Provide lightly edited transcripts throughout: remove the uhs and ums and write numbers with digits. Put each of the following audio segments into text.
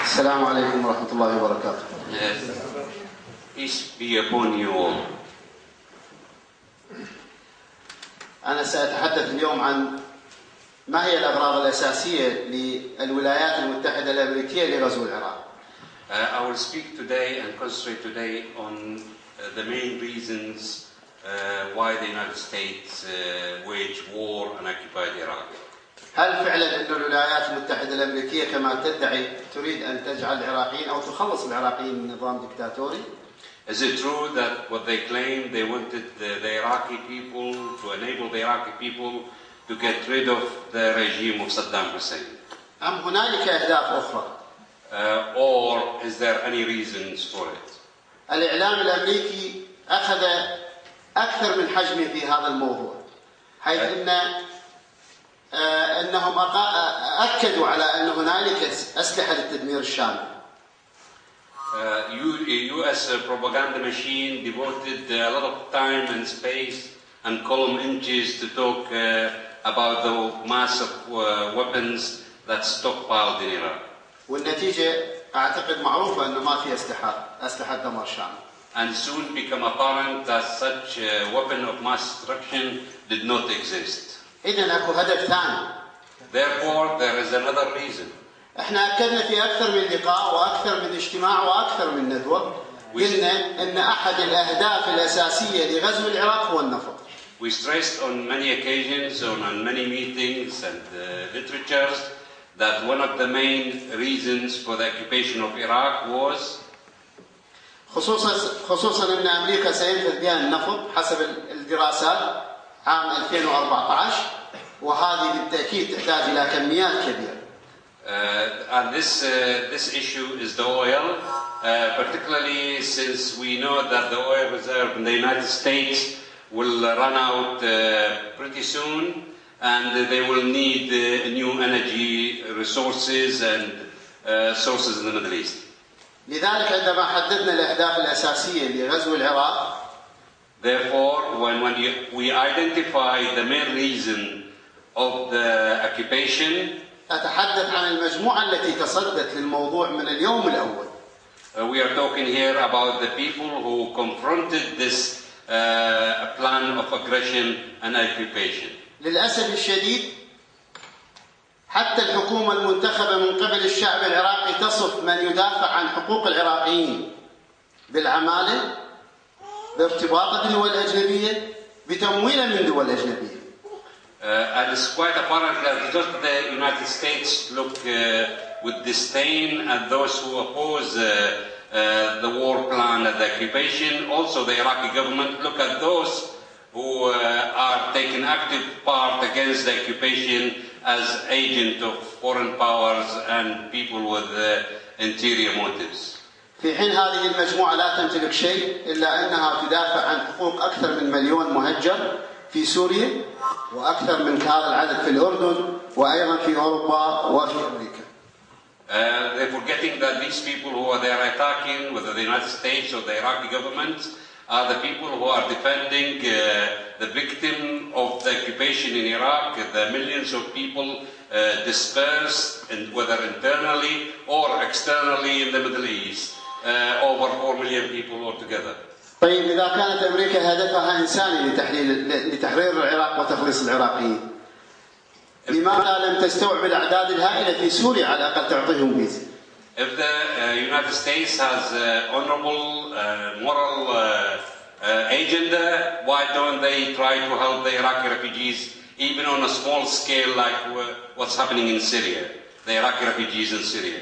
السلام عليكم ورحمة الله وبركاته. Peace be upon you all. أنا سأتحدث اليوم عن ما هي الأغراض الأساسية للولايات المتحدة الأمريكية لغزو العراق. I will speak today and concentrate today on the main reasons why the United States waged war and occupied Iraq. هل فعلا أن الولايات المتحدة الأمريكية كما تدعي تريد أن تجعل العراقيين أو تخلص العراقيين من نظام دكتاتوري؟ Is it true that what they claimed they wanted the Iraqi people to enable the Iraqi people to get rid of the regime of Saddam Hussein? أم هنالك أهداف أخرى؟ Or is there any reasons for it? الإعلام الأمريكي أخذ أكثر من حجمه في هذا الموضوع، حيث أنهم أكدوا على أن هنالك أسلحة للتدمير الشامل. U.S. propaganda machine devoted a lot of time and space and column inches to talk about the mass of weapons that stockpiled in Iraq. والنتيجة أعتقد معروفة أنه ما في أسلحة دمار شامل. And soon become apparent that such a weapon of mass destruction did not exist. إذن أكو هدف ثاني. Therefore, there is another reason. احنا أكدنا في أكثر من لقاء وأكثر من اجتماع وأكثر من ندوة قلنا أن أحد الأهداف الأساسية لغزو العراق هو النفط. We stressed on many occasions, on many meetings and literatures, that one of the main reasons for the occupation of Iraq was خصوصا أن أمريكا سينفذ بها النفط حسب الدراسات عام 2014 وهذه بالتأكيد تحتاج إلى كميات كبيرة. And this issue is the oil, particularly since we know that the oil reserve in the United States will run out pretty soon, and they will need new energy resources and sources in the Middle East. لذلك عندما حددنا الأهداف الأساسية لغزو العراق Therefore, when we identify the main reason of the occupation, أتحدث عن المجموعة التي تصدت للموضوع من اليوم الأول. We are talking here about the people who confronted this plan of aggression and occupation. للأسف الشديد حتى الحكومة المنتخبة من قبل الشعب العراقي تصف من يدافع عن حقوق العراقيين بالعمالة، بارتباط بالدول الأجنبية، بتمويل من دول أجنبية. And it's quite apparent that just the United States look with disdain at those who oppose the war plan and the occupation. Also, the Iraqi government look at those who are taking active part against the occupation as agent of foreign powers and people with interior motives. في حين هذه المجموعة لا تمتلك شيء إلا أنها تدافع عن حقوق أكثر من 1,000,000 مهجر في سوريا وأكثر من هذا العدد في الأردن وأيضا في أوروبا وفي أمريكا. They're forgetting that these people who they are attacking, whether the United States or the Iraqi government, are the people who are defending the victim of the occupation in Iraq, the millions of people dispersed, and whether internally or externally in the Middle East, over 4 million people altogether. طيب إذا كانت أمريكا هدفها إنساني لتحرير العراق وتخليص العراقيين، لماذا لم تستوعب الأعداد الهائلة في سوريا على الأقل تعطيهم فيزا؟ If the United States has honorable, moral agenda, why don't they try to help the Iraqi refugees, even on a small scale, like what's happening in Syria, the Iraqi refugees in Syria?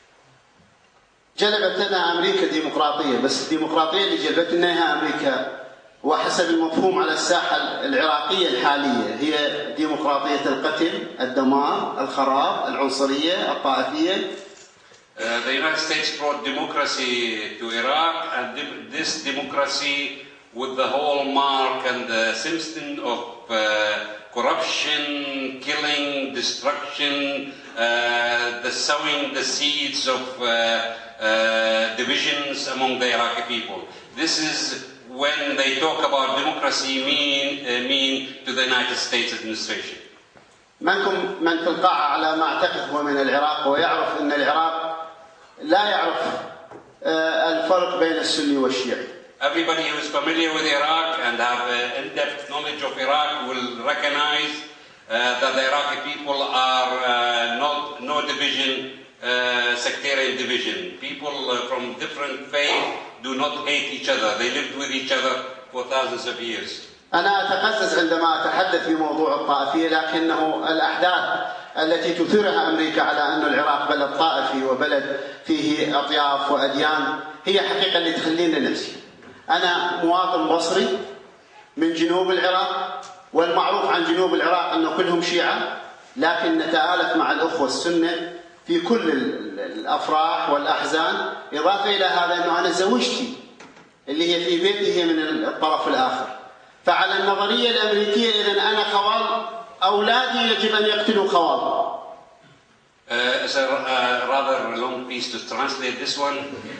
جلبت لنا أمريكا ديمقراطية، بس الديمقراطية اللي جلبت لنا أمريكا وحسب المفهوم على الساحة العراقية الحالية هي ديمقراطية القتل، الدمار، الخراب، العنصرية، الطائفية. The United States brought democracy to Iraq, and this democracy with the hallmark and the symptom of corruption, killing, destruction, the sowing the seeds of divisions among the Iraqi people. This is when they talk about democracy mean to the United States administration. من في القاعة على ما أعتقد هو من العراق ويعرف أن العراق لا يعرف الفرق بين السني والشيعي. Everybody who is familiar with Iraq and have in-depth knowledge of Iraq will recognize that the Iraqi people are no division, sectarian division. People from different faith do not hate each other. They lived with each other for thousands of years. أنا أتقزز عندما أتحدث في موضوع الطائفية، لكنه الأحداث التي تثيرها أمريكا على أن العراق بلد طائفي وبلد فيه أطياف وأديان هي حقيقة اللي تخلينا نفسي. أنا مواطن بصري من جنوب العراق، والمعروف عن جنوب العراق أنه كلهم شيعة، لكن نتآلف مع الأخوة السنة في كل الأفراح والأحزان. إضافة إلى هذا أنه أنا زوجتي اللي هي في بيتي هي من الطرف الآخر. فعلى النظرية الأمريكية إذن أنا خوال، أولادي يجب أن يقتلوا خوال. It's a rather long piece to translate this one.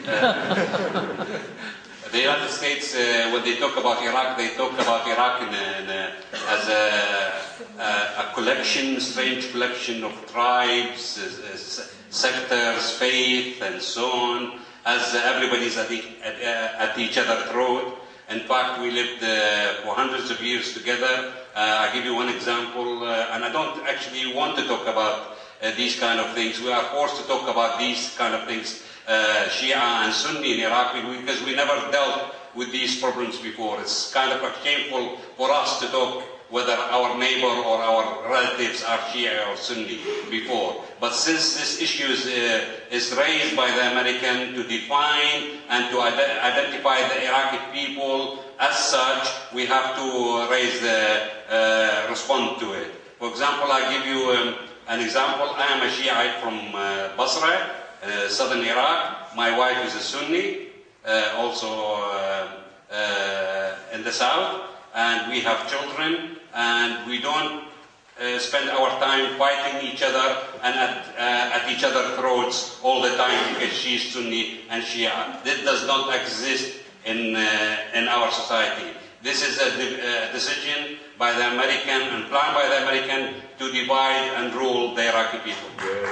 The United States, when they talk about Iraq, they talk about Iraq as a collection, strange collection of tribes, sectors, faith, and so on, as everybody's at each other's throat. In fact, we lived for hundreds of years together. I'll give you one example, and I don't actually want to talk about these kind of things. We are forced to talk about these kind of things, Shia and Sunni in Iraq, because we never dealt with these problems before. It's kind of shameful for us to talk whether our neighbor or our relatives are Shia or Sunni before. But since this issue is raised by the American to define and to identify the Iraqi people as such, we have to respond to it. For example, I give you an example. I am a Shiite from Basra, southern Iraq. My wife is a Sunni, also in the south, and we have children, and we don't spend our time fighting each other and at each other's throats all the time because she's Sunni and Shia. This does not exist in our society. This is a decision by the American and planned by the American to divide and rule the Iraqi people.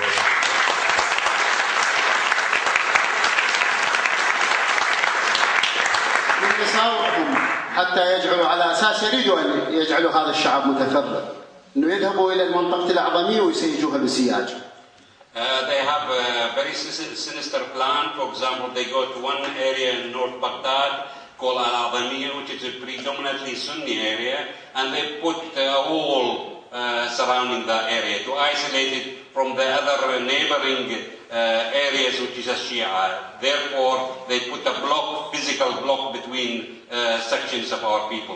من تساؤلهم حتى يجعلوا على أساس يريدوا أن يجعلوا هذا الشعب متفرق، إنه يذهبوا إلى المنطقة الأعظمية ويسيجوها بسياج. They have a very sinister plan. For example, they go to one area in North Baghdad called Al-Azamiyya, which is a predominantly Sunni area, and they put a wall surrounding that area to isolate it from the other neighboring areas, which is a Shia. Therefore, they put a block, physical block between sections of our people.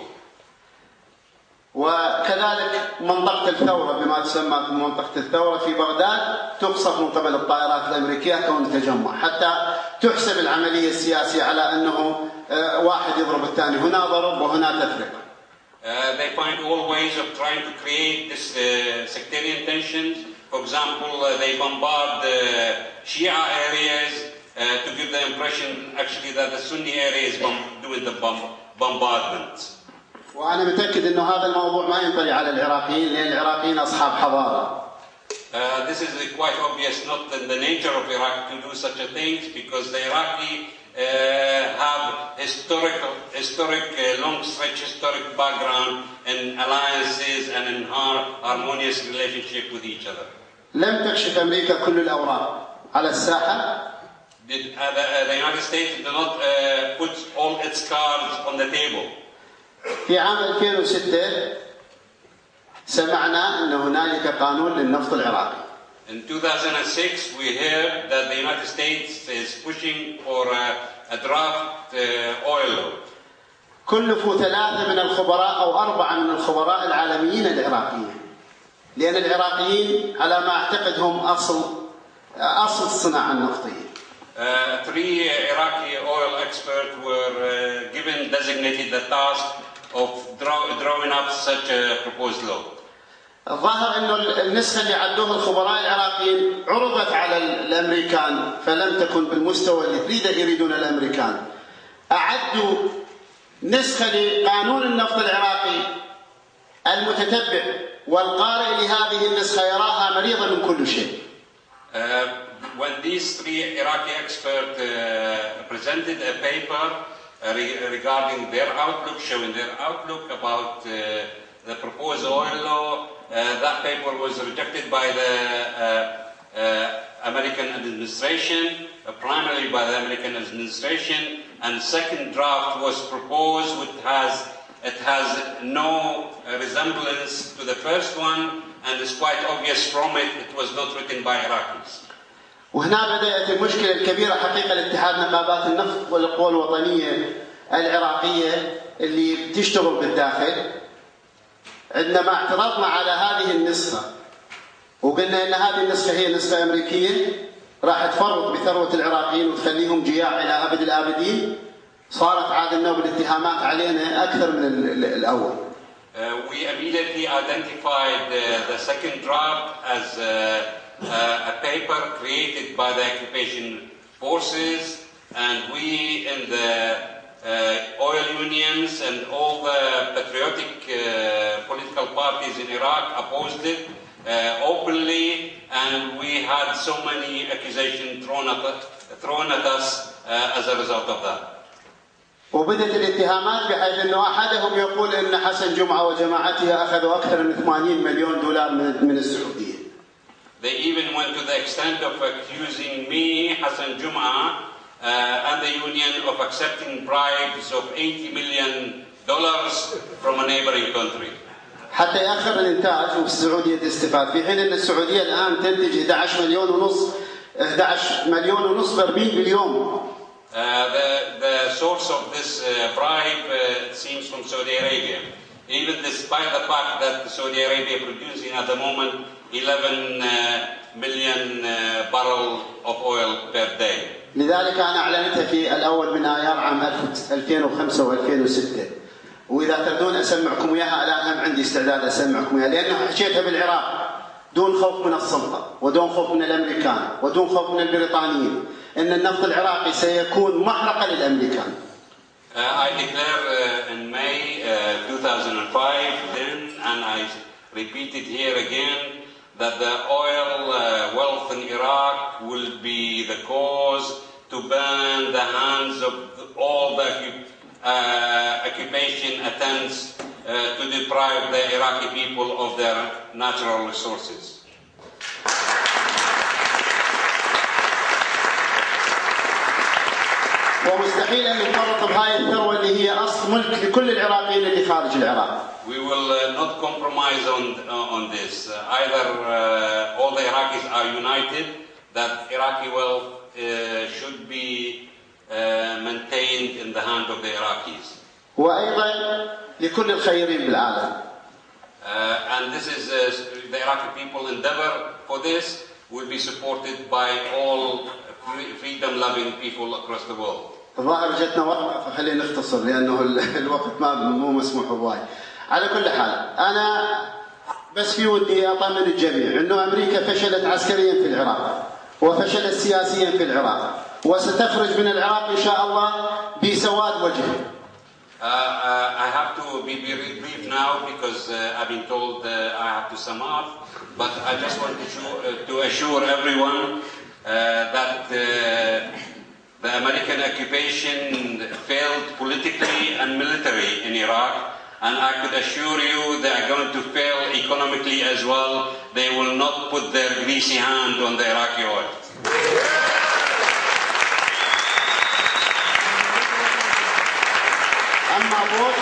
وكذلك منطقة الثورة بما تسمى منطقة الثورة في بغداد تقصف من قبل الطائرات الأمريكية كون تجمع، حتى تحسب العملية السياسية على أنه واحد يضرب الثاني، هنا ضرب وهنا تفرقة. They find all ways of trying to create this sectarian tensions. For example, they bombard the Shia areas to give the impression actually that the Sunni area is doing the bombardments. وأنا متأكد إنه هذا الموضوع ما ينطلي على العراقيين، لأن العراقيين أصحاب حضارة. This is quite obvious, not in the nature of Iraq to do such a thing, because the Iraqi have historic, long-stretch historic background in alliances and in harmonious relationship with each other. لم تكشف أمريكا كل الأوراق على الساحة. The United States did not put all its cards on the table. في عام 2006 سمعنا أن هنالك قانون للنفط العراقي. In 2006 we heard that the United States is pushing for a draft oil law. كلفوا 3 من الخبراء أو 4 من الخبراء العالميين العراقيين، لأن العراقيين على ما أعتقد هم أصل الصناعة النفطية. 3 Iraqi oil experts were designated the task of drawing up such a proposed law. الظاهر أنه النسخة اللي عدوها الخبراء العراقيين عرضت على الأمريكان فلم تكن بالمستوى اللي يريدون الأمريكان. أعدوا نسخة لقانون النفط العراقي، المتتبع والقارئ لهذه النسخة يراها مريضة من كل شيء. When these three Iraqi experts presented a paper regarding their outlook, showing their outlook about the proposed oil law. That paper was rejected by the American administration, primarily by the American administration, and second draft was proposed, which has no resemblance to the first one, and it's quite obvious from it, it was not written by Iraqis. وهنا بدأت المشكلة الكبيرة حقيقة لاتحاد نقابات النفط والقوى الوطنية العراقية اللي بتشتغل بالداخل. عندما اعترضنا على هذه النسخة وقلنا ان هذه النسخة هي نسخة أمريكية راح تفرط بثروة العراقيين وتخليهم جياع إلى أبد الآبدين، صارت عاد النوب الاتهامات علينا أكثر من الأول. We immediately identified the second draft as a paper created by the occupation forces, and we in the oil unions and all the patriotic political parties in Iraq opposed it openly, and we had so many accusations thrown at us as a result of that. وبدت الاتهامات بحيث انه احدهم يقول ان حسن جمعه وجماعته اخذوا اكثر من 80 مليون دولار من السعوديه. They even went to the extent of accusing me, Hassan Jum'a, and the union of accepting bribes of $80 million from a neighboring country. حتى يأخر الإنتاج والسعودية تستفاد، في حين أن السعودية الآن تنتج 11 مليون ونص برميل باليوم. The source of this bribe seems from Saudi Arabia, even despite the fact that Saudi Arabia producing at the moment 11 million barrels of oil per day. لذلك أنا أعلنتها في الأول من آيار عام 2005 و2006، وإذا تردون أسمعكم إياها الآن عندي استعداد أسمعكم إياها، لأنه حكيتها بالعراق دون خوف من السلطة ودون خوف من الأمريكان ودون خوف من البريطانيين إن النفط العراقي سيكون محرقة للأمريكان. I declare in May 2005 then, and I repeat it here again, that the oil wealth in Iraq will be the cause to burn the hands of all the occupation attempts to deprive the Iraqi people of their natural resources. ومستحيل أن نفرط بهاي الثروة اللي هي أصل ملك لكل العراقيين اللي خارج العراق. We will not compromise on this. Either all the Iraqis are united that Iraqi wealth should be maintained in the hand of the Iraqis. وأيضا لكل الخيرين بالعالم. And this is the Iraqi people endeavor for this will be supported by all freedom-loving people across the world. الظاهر جتنا وقفة فخلينا نختصر لأنه الوقت مو مسموح بواي. على كل حال أنا بس في ودي أطمن الجميع إنه أمريكا فشلت عسكريا في العراق وفشلت سياسيا في العراق وستخرج من العراق إن شاء الله بسواد وجه. I have to be brief now because I've been told I have to sum up, but I just want to assure everyone that the American occupation failed politically and militarily in Iraq, and I could assure you they are going to fail economically as well. They will not put their greasy hand on the Iraqi oil. أما بوش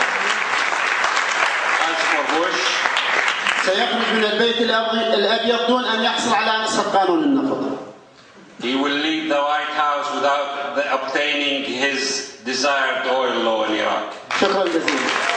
As for Bush, سيخرج من البيت الأبيض دون أن يحصل على نسخة قانون النفط. he will leave the White House without obtaining his desired oil law in Iraq. شكرا جزيلا.